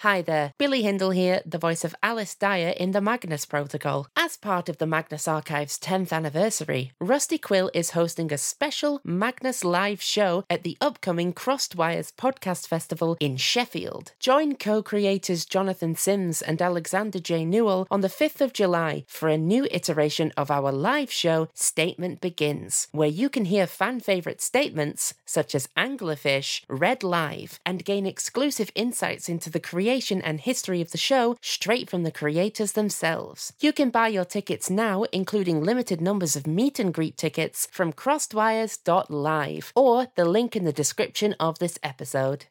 Hi there, Billy Hindle here, the voice of Alice Dyer in the Magnus Protocol. As part of the Magnus Archive's 10th anniversary, Rusty Quill is hosting a special Magnus live show at the upcoming Crossed Wires Podcast Festival in Sheffield. Join co-creators Jonathan Sims and Alexander J. Newell on the 5th of July for a new iteration of our live show, Statement Begins, where you can hear fan-favourite statements such as Anglerfish read live and gain exclusive insights into the creation and history of the show straight from the creators themselves. You can buy your tickets now, including limited numbers of meet and greet tickets from crossedwires.live or the link in the description of this episode.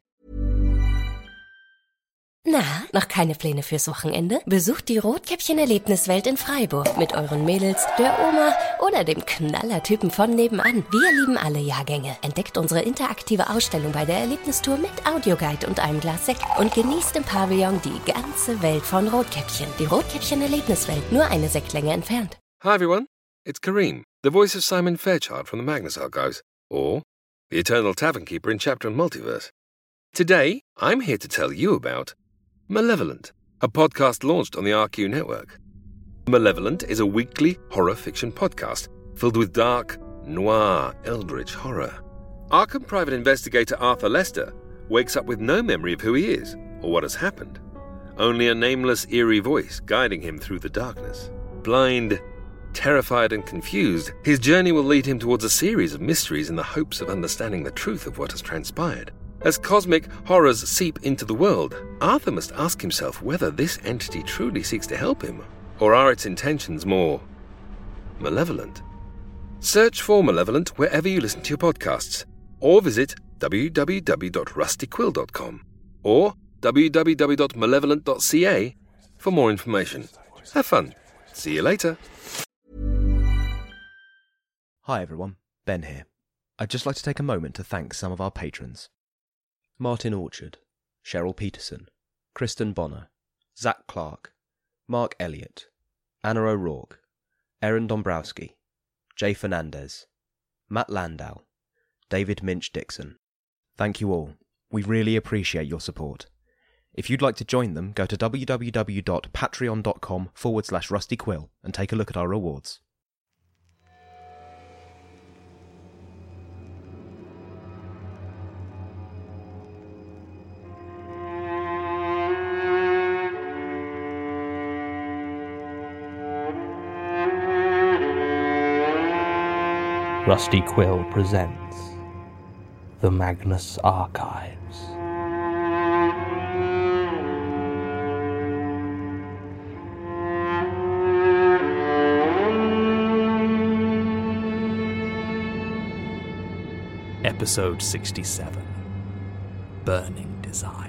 Na, noch keine Pläne fürs Wochenende? Besucht die Rotkäppchen-Erlebniswelt in Freiburg mit euren Mädels, der Oma oder dem Knallertypen von nebenan. Wir lieben alle Jahrgänge. Entdeckt unsere interaktive Ausstellung bei der Erlebnistour mit Audioguide und einem Glas Sekt und genießt im Pavillon die ganze Welt von Rotkäppchen. Die Rotkäppchen-Erlebniswelt, nur eine Sektlänge entfernt. Hi everyone, it's Kareem, the voice of Simon Fairchild from the Magnus Archives, or the Eternal Tavern Keeper in Chapter and Multiverse. Today, I'm here to tell you about Malevolent, a podcast launched on the RQ network. Malevolent is a weekly horror fiction podcast filled with dark, noir, eldritch horror. Arkham private investigator Arthur Lester wakes up with no memory of who he is or what has happened. Only a nameless, eerie voice guiding him through the darkness. Blind, terrified and confused, his journey will lead him towards a series of mysteries in the hopes of understanding the truth of what has transpired. As cosmic horrors seep into the world, Arthur must ask himself whether this entity truly seeks to help him, or are its intentions more malevolent. Search for Malevolent wherever you listen to your podcasts, or visit www.rustyquill.com or www.malevolent.ca for more information. Have fun. See you later. Hi everyone, Ben here. I'd just like to take a moment to thank some of our patrons. Martin Orchard, Cheryl Peterson, Kristen Bonner, Zach Clark, Mark Elliott, Anna O'Rourke, Erin Dombrowski, Jay Fernandez, Matt Landau, David Minch-Dixon. Thank you all. We really appreciate your support. If you'd like to join them, go to www.patreon.com/rustyquill and take a look at our rewards. Rusty Quill presents The Magnus Archives. Episode 67, Burning Desire.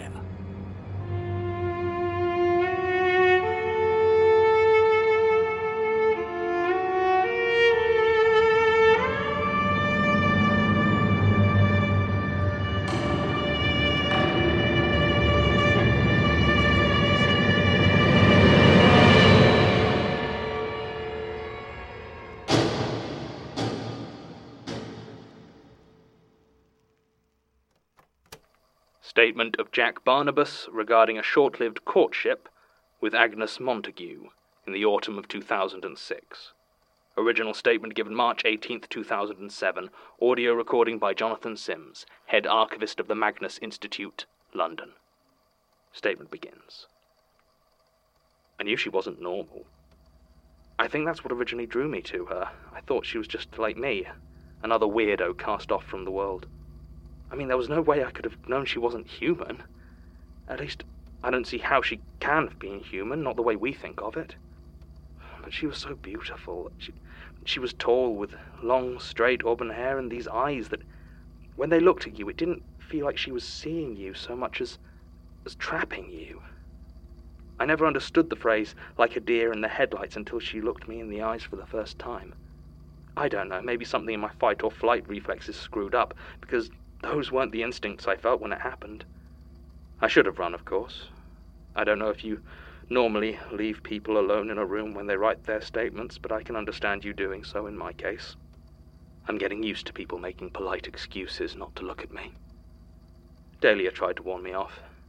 Statement of Jack Barnabas regarding a short-lived courtship with Agnes Montague in the autumn of 2006. Original statement given March 18th, 2007. Audio recording by Jonathan Sims, head archivist of the Magnus Institute, London. Statement begins. I knew she wasn't normal. I think that's what originally drew me to her. I thought she was just like me, another weirdo cast off from the world. I mean, there was no way I could have known she wasn't human. At least, I don't see how she can have been human, not the way we think of it. But she was so beautiful. She was tall, with long, straight auburn hair and these eyes that, when they looked at you, it didn't feel like she was seeing you so much as trapping you. I never understood the phrase, like a deer in the headlights, until she looked me in the eyes for the first time. I don't know, maybe something in my fight or flight reflexes screwed up, because those weren't the instincts I felt when it happened. I should have run, of course. I don't know if you normally leave people alone in a room when they write their statements, but I can understand you doing so in my case. I'm getting used to people making polite excuses not to look at me. Dahlia tried to warn me off.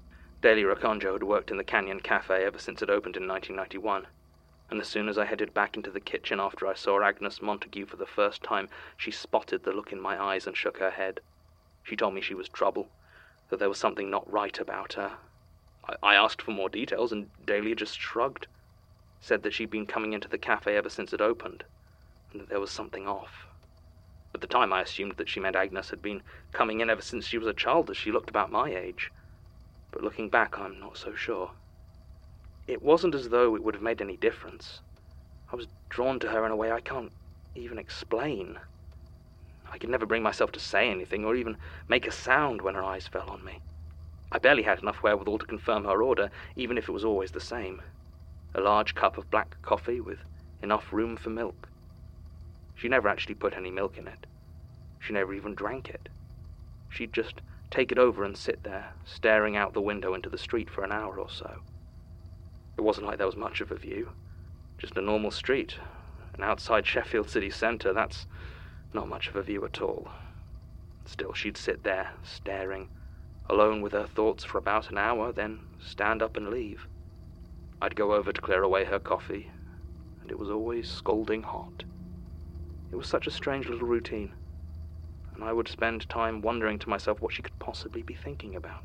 Daily Rakonjo had worked in the Canyon Cafe ever since it opened in 1991, and as soon as I headed back into the kitchen after I saw Agnes Montague for the first time, she spotted the look in my eyes and shook her head. She told me she was trouble, that there was something not right about her. I asked for more details, and Dahlia just shrugged, said that she'd been coming into the cafe ever since it opened, and that there was something off. At the time, I assumed that she meant Agnes had been coming in ever since she was a child, as she looked about my age. But looking back, I'm not so sure. It wasn't as though it would have made any difference. I was drawn to her in a way I can't even explain. I could never bring myself to say anything or even make a sound when her eyes fell on me. I barely had enough wherewithal to confirm her order, even if it was always the same. A large cup of black coffee with enough room for milk. She never actually put any milk in it. She never even drank it. She'd just take it over and sit there, staring out the window into the street for an hour or so. It wasn't like there was much of a view. Just a normal street. And outside Sheffield city centre, that's not much of a view at all. Still, she'd sit there, staring, alone with her thoughts for about an hour, then stand up and leave. I'd go over to clear away her coffee, and it was always scalding hot. It was such a strange little routine, and I would spend time wondering to myself what she could possibly be thinking about.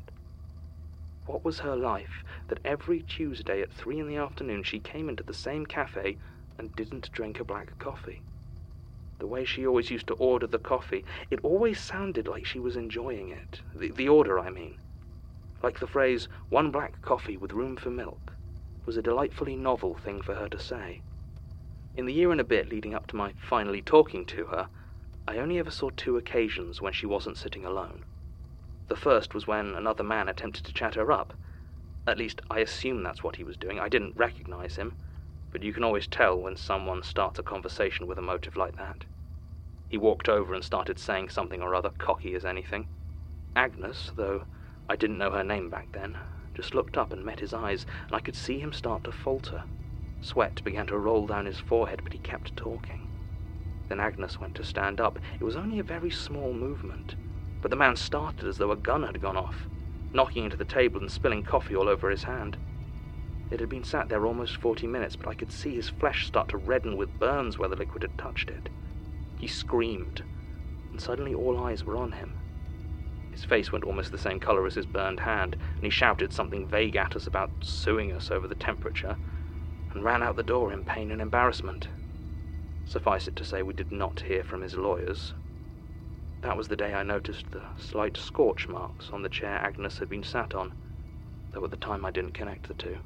What was her life that every Tuesday at 3 p.m. she came into the same cafe and didn't drink a black coffee? The way she always used to order the coffee, it always sounded like she was enjoying it. The order, I mean. Like the phrase, 1 black coffee with room for milk, was a delightfully novel thing for her to say. In the year and a bit leading up to my finally talking to her, I only ever saw 2 occasions when she wasn't sitting alone. The first was when another man attempted to chat her up. At least, I assume that's what he was doing. I didn't recognize him, but you can always tell when someone starts a conversation with a motive like that. He walked over and started saying something or other, cocky as anything. Agnes, though I didn't know her name back then, just looked up and met his eyes, and I could see him start to falter. Sweat began to roll down his forehead, but he kept talking. Then Agnes went to stand up. It was only a very small movement, but the man started as though a gun had gone off, knocking into the table and spilling coffee all over his hand. It had been sat there almost 40 minutes, but I could see his flesh start to redden with burns where the liquid had touched it. He screamed, and suddenly all eyes were on him. His face went almost the same color as his burned hand, and he shouted something vague at us about suing us over the temperature, and ran out the door in pain and embarrassment. Suffice it to say, we did not hear from his lawyers. That was the day I noticed the slight scorch marks on the chair Agnes had been sat on, though at the time I didn't connect the two.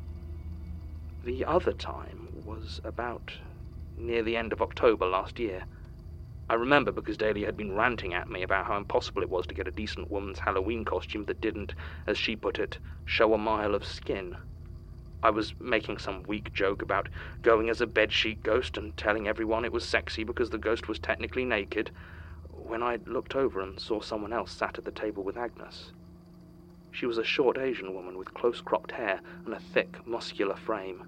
The other time was about near the end of October last year. I remember because Dahlia had been ranting at me about how impossible it was to get a decent woman's Halloween costume that didn't, as she put it, show a mile of skin. I was making some weak joke about going as a bedsheet ghost and telling everyone it was sexy because the ghost was technically naked, when I looked over and saw someone else sat at the table with Agnes. She was a short Asian woman with close-cropped hair and a thick, muscular frame.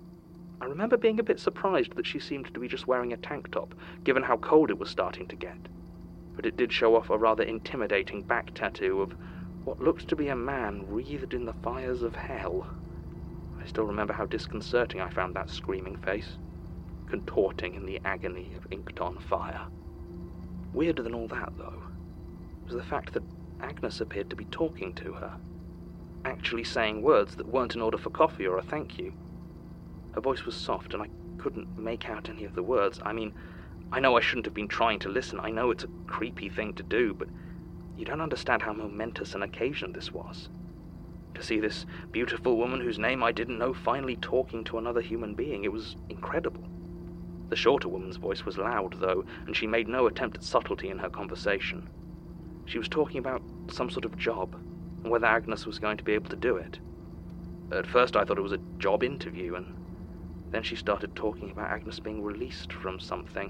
I remember being a bit surprised that she seemed to be just wearing a tank top, given how cold it was starting to get. But it did show off a rather intimidating back tattoo of what looked to be a man wreathed in the fires of hell. I still remember how disconcerting I found that screaming face, contorting in the agony of inked-on fire. Weirder than all that, though, was the fact that Agnes appeared to be talking to her, actually saying words that weren't an order for coffee or a thank you. Her voice was soft, and I couldn't make out any of the words. I mean, I know I shouldn't have been trying to listen. I know it's a creepy thing to do, but you don't understand how momentous an occasion this was. To see this beautiful woman whose name I didn't know finally talking to another human being, it was incredible. The shorter woman's voice was loud, though, and she made no attempt at subtlety in her conversation. She was talking about some sort of job, and whether Agnes was going to be able to do it. At first I thought it was a job interview, and then she started talking about Agnes being released from something.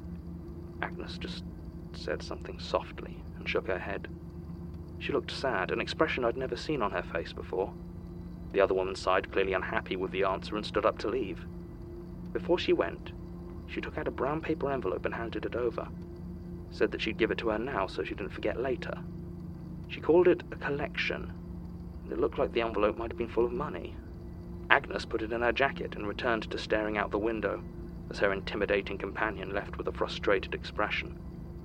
Agnes just said something softly and shook her head. She looked sad, an expression I'd never seen on her face before. The other woman sighed, clearly unhappy with the answer, and stood up to leave. Before she went, she took out a brown paper envelope and handed it over. Said that she'd give it to her now so she didn't forget later. She called it a collection, It looked like the envelope might have been full of money. Agnes put it in her jacket and returned to staring out the window, as her intimidating companion left with a frustrated expression.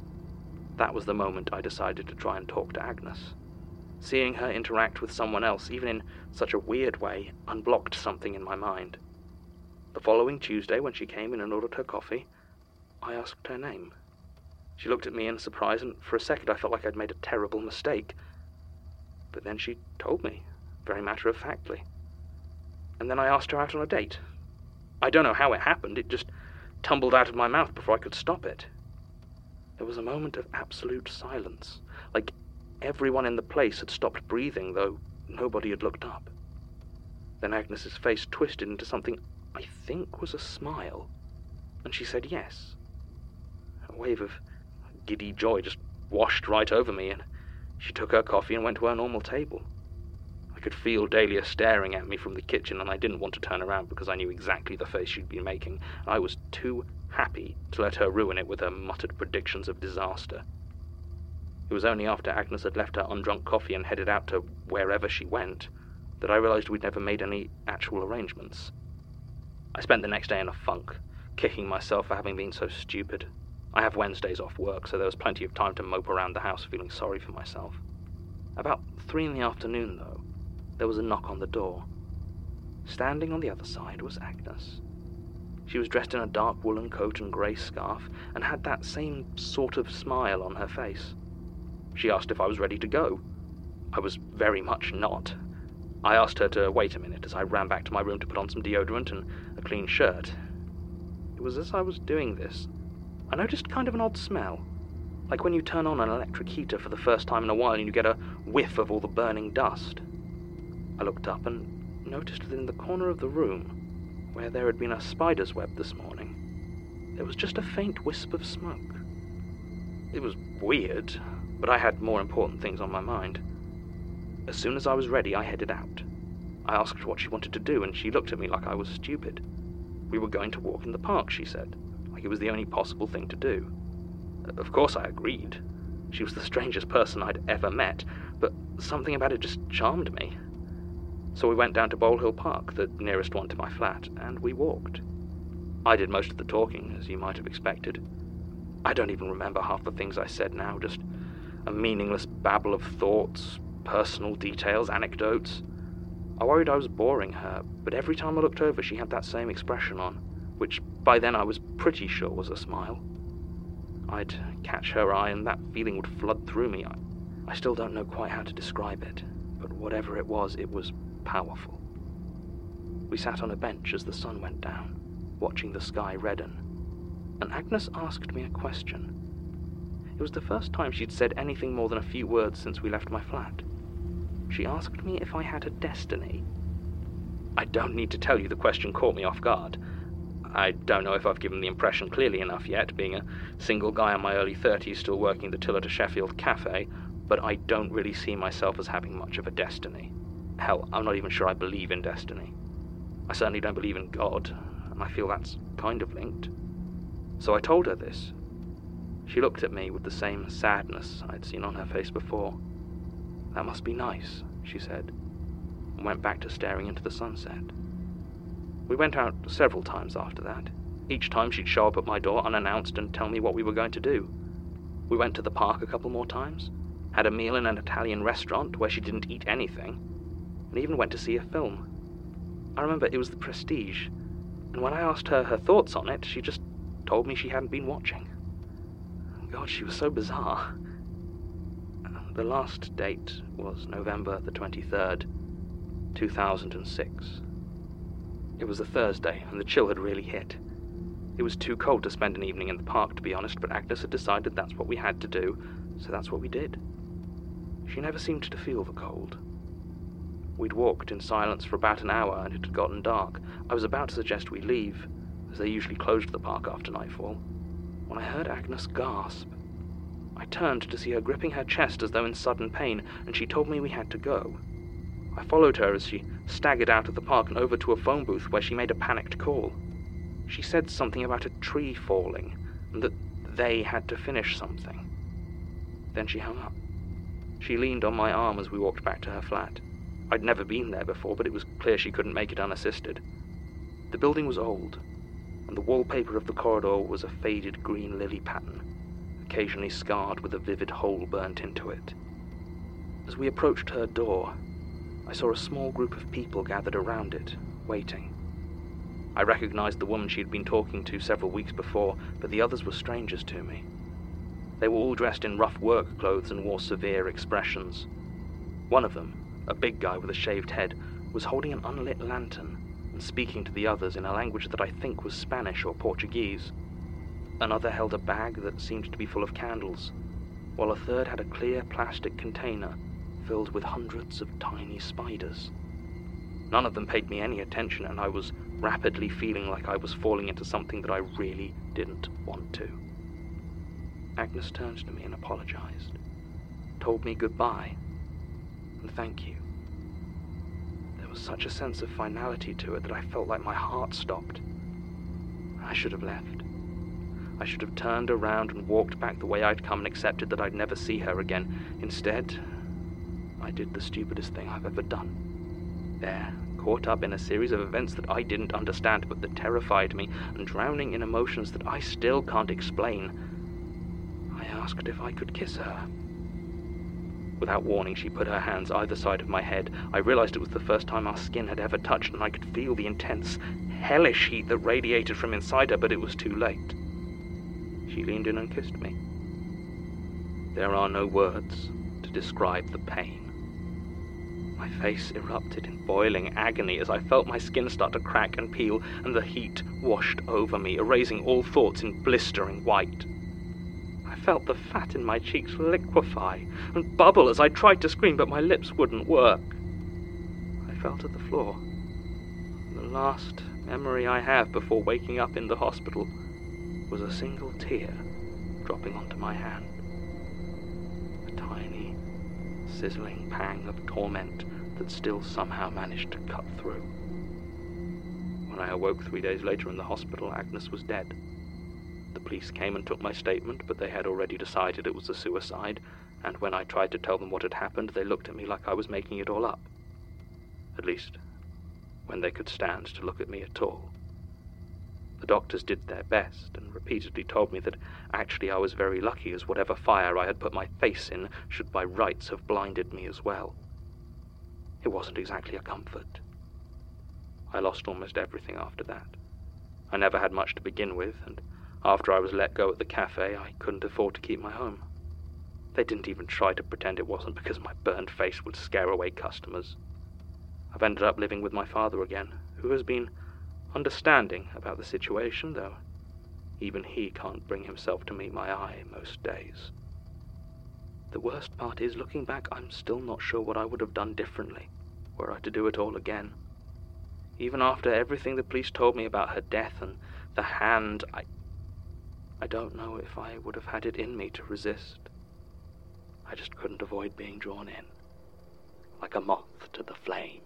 That was the moment I decided to try and talk to Agnes. Seeing her interact with someone else, even in such a weird way, unblocked something in my mind. The following Tuesday, when she came in and ordered her coffee, I asked her name. She looked at me in surprise, and for a second I felt like I'd made a terrible mistake. But then she told me, very matter-of-factly. And then I asked her out on a date. I don't know how it happened, it just tumbled out of my mouth before I could stop it. There was a moment of absolute silence, like everyone in the place had stopped breathing, though nobody had looked up. Then Agnes's face twisted into something I think was a smile, and she said yes. A wave of giddy joy just washed right over me, and she took her coffee and went to her normal table. I could feel Dahlia staring at me from the kitchen, and I didn't want to turn around because I knew exactly the face she'd been making. I was too happy to let her ruin it with her muttered predictions of disaster. It was only after Agnes had left her undrunk coffee and headed out to wherever she went that I realized we'd never made any actual arrangements. I spent the next day in a funk, kicking myself for having been so stupid. I have Wednesdays off work, so there was plenty of time to mope around the house feeling sorry for myself. About 3 p.m, though, there was a knock on the door. Standing on the other side was Agnes. She was dressed in a dark woolen coat and grey scarf, and had that same sort of smile on her face. She asked if I was ready to go. I was very much not. I asked her to wait a minute as I ran back to my room to put on some deodorant and a clean shirt. It was as I was doing this, I noticed kind of an odd smell, like when you turn on an electric heater for the first time in a while and you get a whiff of all the burning dust. I looked up and noticed that in the corner of the room, where there had been a spider's web this morning, there was just a faint wisp of smoke. It was weird, but I had more important things on my mind. As soon as I was ready, I headed out. I asked her what she wanted to do, and she looked at me like I was stupid. We were going to walk in the park, she said, like it was the only possible thing to do. Of course I agreed. She was the strangest person I'd ever met, but something about it just charmed me. So we went down to Bowl Hill Park, the nearest one to my flat, and we walked. I did most of the talking, as you might have expected. I don't even remember half the things I said now, just a meaningless babble of thoughts, personal details, anecdotes. I worried I was boring her, but every time I looked over she had that same expression on, which by then I was pretty sure was a smile. I'd catch her eye and that feeling would flood through me. I still don't know quite how to describe it, but whatever it was powerful. We sat on a bench as the sun went down, watching the sky redden, and Agnes asked me a question. It was the first time she'd said anything more than a few words since we left my flat. She asked me if I had a destiny. I don't need to tell you the question caught me off guard. I don't know if I've given the impression clearly enough yet, being a single guy in my early 30s still working the till at a Sheffield cafe, but I don't really see myself as having much of a destiny. Hell, I'm not even sure I believe in destiny. I certainly don't believe in God, and I feel that's kind of linked. So I told her this. She looked at me with the same sadness I'd seen on her face before. "That must be nice," she said, and went back to staring into the sunset. We went out several times after that. Each time she'd show up at my door unannounced and tell me what we were going to do. We went to the park a couple more times, had a meal in an Italian restaurant where she didn't eat anything, and even went to see a film. I remember it was The Prestige, and when I asked her thoughts on it, she just told me she hadn't been watching. God, she was so bizarre. The last date was November the 23rd, 2006. It was a Thursday, and the chill had really hit. It was too cold to spend an evening in the park, to be honest, but Agnes had decided that's what we had to do, so that's what we did. She never seemed to feel the cold. We'd walked in silence for about an hour, and it had gotten dark. I was about to suggest we leave, as they usually closed the park after nightfall, when I heard Agnes gasp. I turned to see her gripping her chest as though in sudden pain, and she told me we had to go. I followed her as she staggered out of the park and over to a phone booth where she made a panicked call. She said something about a tree falling, and that they had to finish something. Then she hung up. She leaned on my arm as we walked back to her flat. I'd never been there before, but it was clear she couldn't make it unassisted. The building was old, and the wallpaper of the corridor was a faded green lily pattern, occasionally scarred with a vivid hole burnt into it. As we approached her door, I saw a small group of people gathered around it, waiting. I recognized the woman she had been talking to several weeks before, but the others were strangers to me. They were all dressed in rough work clothes and wore severe expressions. One of them, a big guy with a shaved head, was holding an unlit lantern and speaking to the others in a language that I think was Spanish or Portuguese. Another held a bag that seemed to be full of candles, while a third had a clear plastic container filled with hundreds of tiny spiders. None of them paid me any attention, and I was rapidly feeling like I was falling into something that I really didn't want to. Agnes turned to me and apologized, told me goodbye, and thank you. There was such a sense of finality to it that I felt like my heart stopped. I should have left. I should have turned around and walked back the way I'd come and accepted that I'd never see her again. Instead, I did the stupidest thing I've ever done. There, caught up in a series of events that I didn't understand but that terrified me, and drowning in emotions that I still can't explain, I asked if I could kiss her. Without warning, she put her hands either side of my head. I realized it was the first time our skin had ever touched, and I could feel the intense, hellish heat that radiated from inside her, but it was too late. She leaned in and kissed me. There are no words to describe the pain. My face erupted in boiling agony as I felt my skin start to crack and peel, and the heat washed over me, erasing all thoughts in blistering white. I felt the fat in my cheeks liquefy and bubble as I tried to scream, but my lips wouldn't work. I fell to the floor. The last memory I have before waking up in the hospital was a single tear dropping onto my hand. A tiny, sizzling pang of torment that still somehow managed to cut through. When I awoke 3 days later in the hospital, Agnes was dead. The police came and took my statement, but they had already decided it was a suicide, and when I tried to tell them what had happened, they looked at me like I was making it all up. At least, when they could stand to look at me at all. The doctors did their best and repeatedly told me that actually I was very lucky, as whatever fire I had put my face in should by rights have blinded me as well. It wasn't exactly a comfort. I lost almost everything after that. I never had much to begin with, and after I was let go at the cafe, I couldn't afford to keep my home. They didn't even try to pretend it wasn't because my burned face would scare away customers. I've ended up living with my father again, who has been understanding about the situation, though even he can't bring himself to meet my eye most days. The worst part is, looking back, I'm still not sure what I would have done differently were I to do it all again. Even after everything the police told me about her death and the hand, I don't know if I would have had it in me to resist. I just couldn't avoid being drawn in, like a moth to the flame.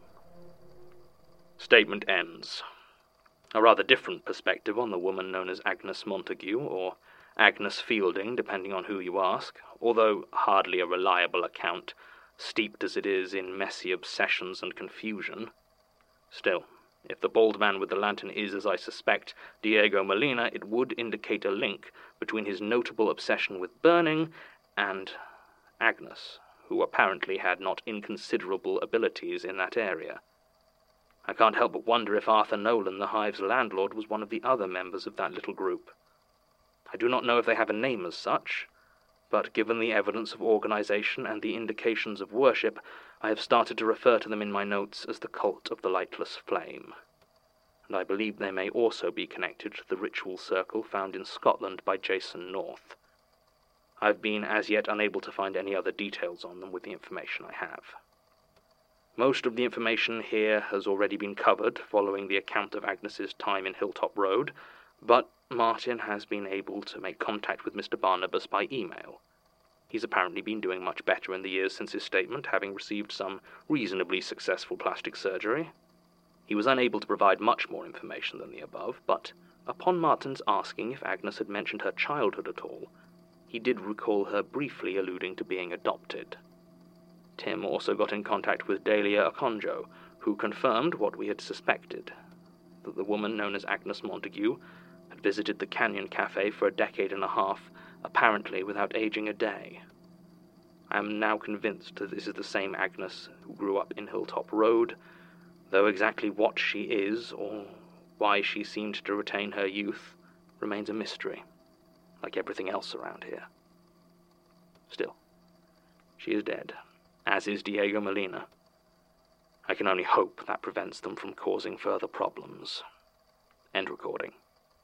Statement ends. A rather different perspective on the woman known as Agnes Montague, or Agnes Fielding, depending on who you ask, although hardly a reliable account, steeped as it is in messy obsessions and confusion. Still, if the bald man with the lantern is, as I suspect, Diego Molina, it would indicate a link between his notable obsession with burning and Agnes, who apparently had not inconsiderable abilities in that area. I can't help but wonder if Arthur Nolan, the Hive's landlord, was one of the other members of that little group. I do not know if they have a name as such, but given the evidence of organization and the indications of worship, I have started to refer to them in my notes as the Cult of the Lightless Flame. And I believe they may also be connected to the ritual circle found in Scotland by Jason North. I've been as yet unable to find any other details on them with the information I have. Most of the information here has already been covered following the account of Agnes's time in Hilltop Road, but Martin has been able to make contact with Mr. Barnabas by email. He's apparently been doing much better in the years since his statement, having received some reasonably successful plastic surgery. He was unable to provide much more information than the above, but upon Martin's asking if Agnes had mentioned her childhood at all, he did recall her briefly alluding to being adopted. Tim also got in contact with Delia Akonjo, who confirmed what we had suspected, that the woman known as Agnes Montague had visited the Canyon Cafe for a decade and a half, apparently without aging a day. I am now convinced that this is the same Agnes who grew up in Hilltop Road, though exactly what she is, or why she seemed to retain her youth, remains a mystery, like everything else around here. Still, she is dead, as is Diego Molina. I can only hope that prevents them from causing further problems. End recording.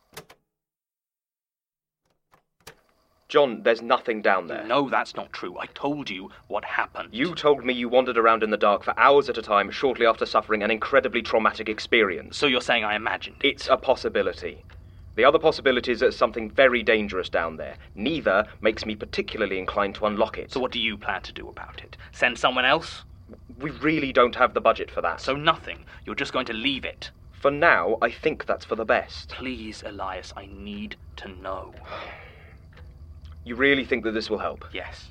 John, there's nothing down there. No, that's not true. I told you what happened. You told me you wandered around in the dark for hours at a time shortly after suffering an incredibly traumatic experience. So you're saying I imagined it? It's a possibility. The other possibility is that something very dangerous down there. Neither makes me particularly inclined to unlock it. So what do you plan to do about it? Send someone else? We really don't have the budget for that. So nothing. You're just going to leave it. For now, I think that's for the best. Please, Elias, I need to know. You really think that this will help? Yes.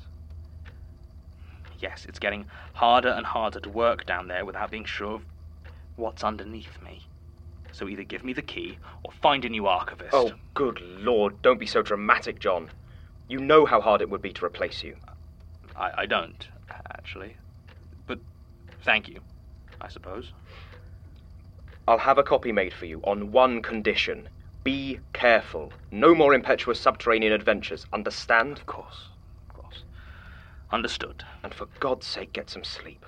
Yes, it's getting harder and harder to work down there without being sure of what's underneath me. So either give me the key or find a new archivist. Oh, good Lord, don't be so dramatic, John. You know how hard it would be to replace you. I don't, actually. But thank you, I suppose. I'll have a copy made for you on one condition. Be careful. No more impetuous subterranean adventures, understand? Of course. Understood. And for God's sake, get some sleep.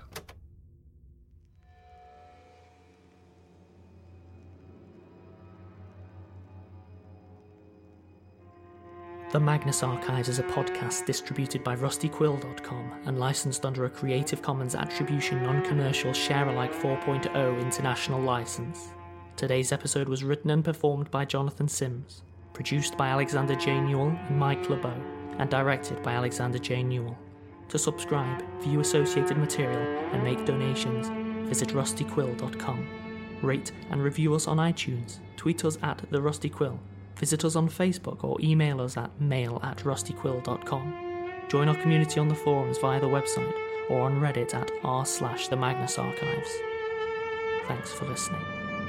The Magnus Archives is a podcast distributed by rustyquill.com and licensed under a Creative Commons Attribution Non-Commercial Share-alike 4.0 international license. Today's episode was written and performed by Jonathan Sims, produced by Alexander J. Newell and Mike LeBeau, and directed by Alexander J. Newell. To subscribe, view associated material, and make donations, visit rustyquill.com. Rate and review us on iTunes, tweet us at The Rusty Quill, visit us on Facebook or email us at mail@rustyquill.com. Join our community on the forums via the website or on Reddit at r/The Magnus Archives. Thanks for listening.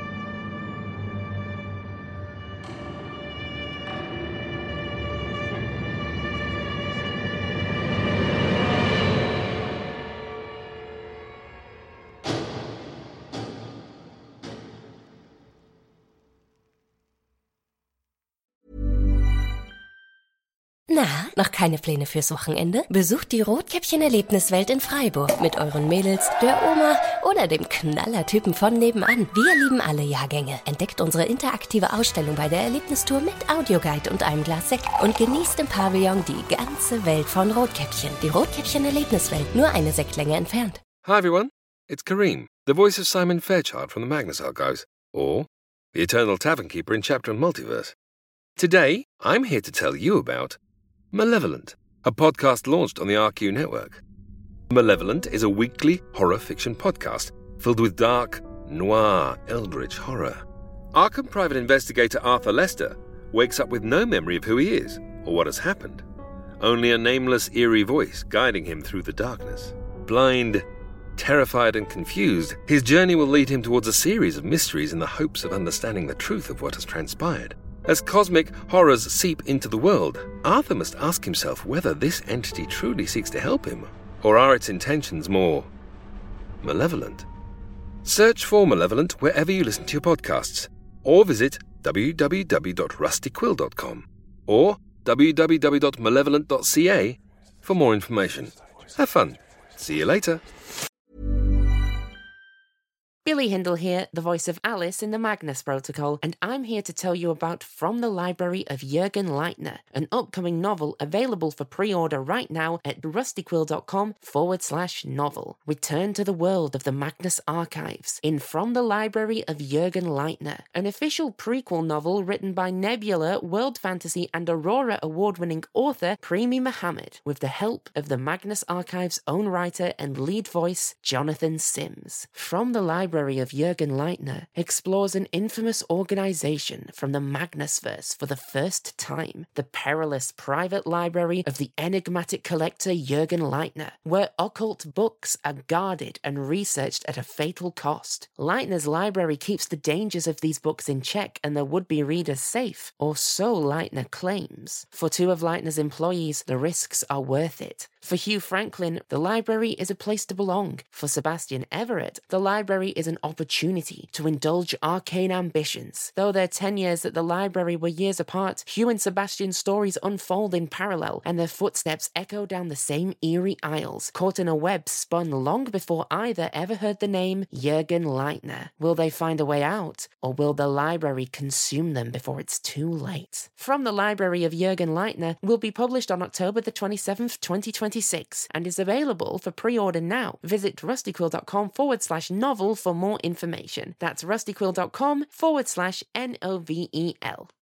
Na, noch keine Pläne fürs Wochenende? Besucht die Rotkäppchen-Erlebniswelt in Freiburg mit euren Mädels, der Oma oder dem Knallertypen von nebenan. Wir lieben alle Jahrgänge. Entdeckt unsere interaktive Ausstellung bei der Erlebnistour mit Audioguide und einem Glas Sekt und genießt im Pavillon die ganze Welt von Rotkäppchen. Die Rotkäppchen-Erlebniswelt, nur eine Sektlänge entfernt. Hi everyone, it's Kareem, the voice of Simon Fairchild from the Magnus Archives, or the Eternal Tavern Keeper in Chapter and Multiverse. Today, I'm here to tell you about Malevolent, a podcast launched on the RQ network. Malevolent is a weekly horror fiction podcast filled with dark, noir, eldritch horror. Arkham private investigator Arthur Lester wakes up with no memory of who he is or what has happened, only a nameless, eerie voice guiding him through the darkness. Blind, terrified and confused, his journey will lead him towards a series of mysteries in the hopes of understanding the truth of what has transpired. As cosmic horrors seep into the world, Arthur must ask himself whether this entity truly seeks to help him, or are its intentions more malevolent. Search for Malevolent wherever you listen to your podcasts, or visit www.rustyquill.com or www.malevolent.ca for more information. Have fun. See you later. Billy Hindle here, the voice of Alice in the Magnus Protocol, and I'm here to tell you about From the Library of Jürgen Leitner, an upcoming novel available for pre-order right now at rustyquill.com/novel. Return to the world of the Magnus Archives in From the Library of Jürgen Leitner, an official prequel novel written by Nebula, World Fantasy and Aurora award-winning author Premi Mohammed, with the help of the Magnus Archives' own writer and lead voice, Jonathan Sims. From the Library Library of Jürgen Leitner explores an infamous organization from the Magnusverse for the first time, the perilous private library of the enigmatic collector Jürgen Leitner, where occult books are guarded and researched at a fatal cost. Leitner's library keeps the dangers of these books in check and their would-be readers safe, or so Leitner claims. For two of Leitner's employees, the risks are worth it. For Hugh Franklin, the library is a place to belong. For Sebastian Everett, the library is an opportunity to indulge arcane ambitions. Though their tenures at the library were years apart, Hugh and Sebastian's stories unfold in parallel, and their footsteps echo down the same eerie aisles, caught in a web spun long before either ever heard the name Jürgen Leitner. Will they find a way out, or will the library consume them before it's too late? From the Library of Jürgen Leitner will be published on October the 27th, 2026, and is available for pre-order now. Visit rustyquill.com/novel for more information. That's rustyquill.com/NOVEL.